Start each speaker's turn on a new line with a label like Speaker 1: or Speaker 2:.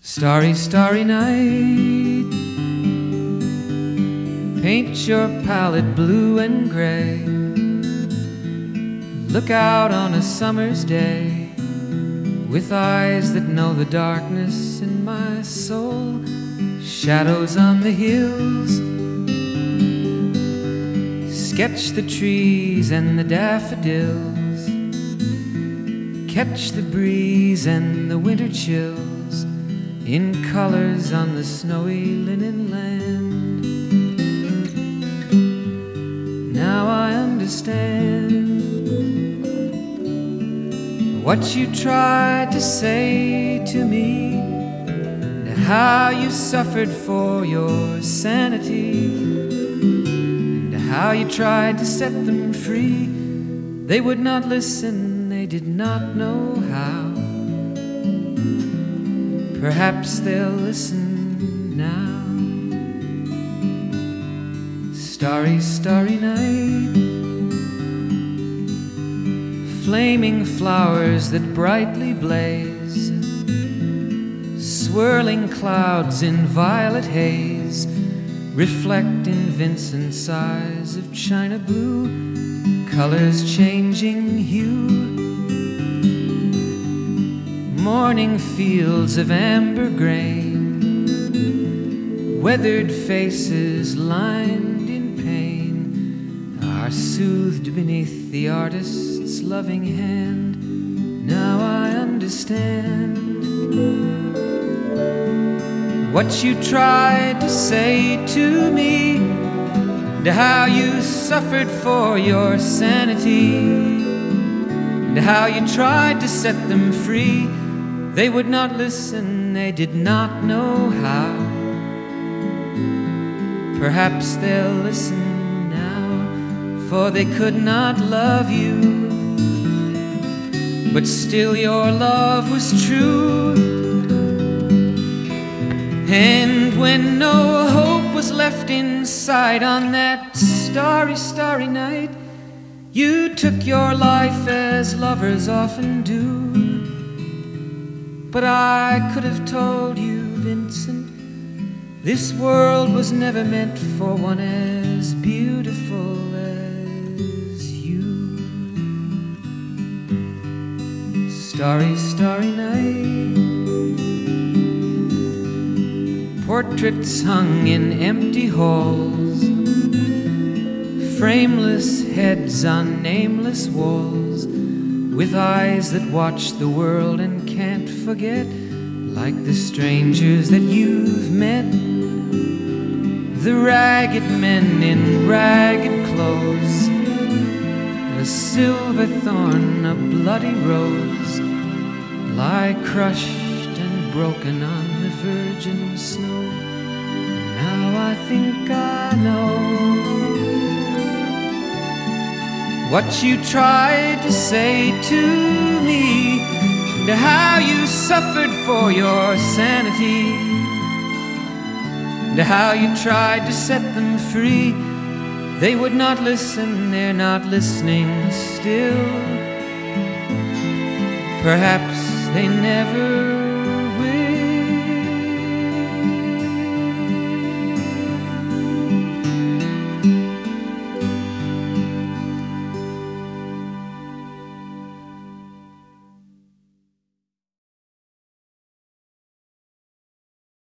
Speaker 1: Starry, starry night, paint your palette blue and gray. Look out on a summer's day with eyes that know the darkness in my soul. Shadows on the hills, sketch the trees and the daffodils, catch the breeze and the winter chills in colors on the snowy linen land. Now I understand what you tried to say to me, and how you suffered for your sanity, and how you tried to set them free. They would not listen, they did not know how. Perhaps they'll listen now. Starry, starry night, flaming flowers that brightly blaze, swirling clouds in violet haze, reflect in Vincent's eyes of china blue, colors changing hue. Morning fields of amber grain, weathered faces lined in pain, are soothed beneath the artist's loving hand. Now I understand what you tried to say to me, and how you suffered for your sanity, and how you tried to set them free. They would not listen, they did not know how. Perhaps they'll listen now, for they could not love you, but still your love was true. And when no hope was left inside on that starry, starry night, you took your life as lovers often do. But I could have told you, Vincent, this world was never meant for one as beautiful as you. Starry, starry night, portraits hung in empty halls, frameless heads on nameless walls, with eyes that watch the world and can't forget, like the strangers that you've met, the ragged men in ragged clothes, a silver thorn, a bloody rose, lie crushed and broken on the virgin snow. And now I think I know what you tried to say to me, and how you suffered for your sanity, and how you tried to set them free. They would not listen, they're not listening still. Perhaps they never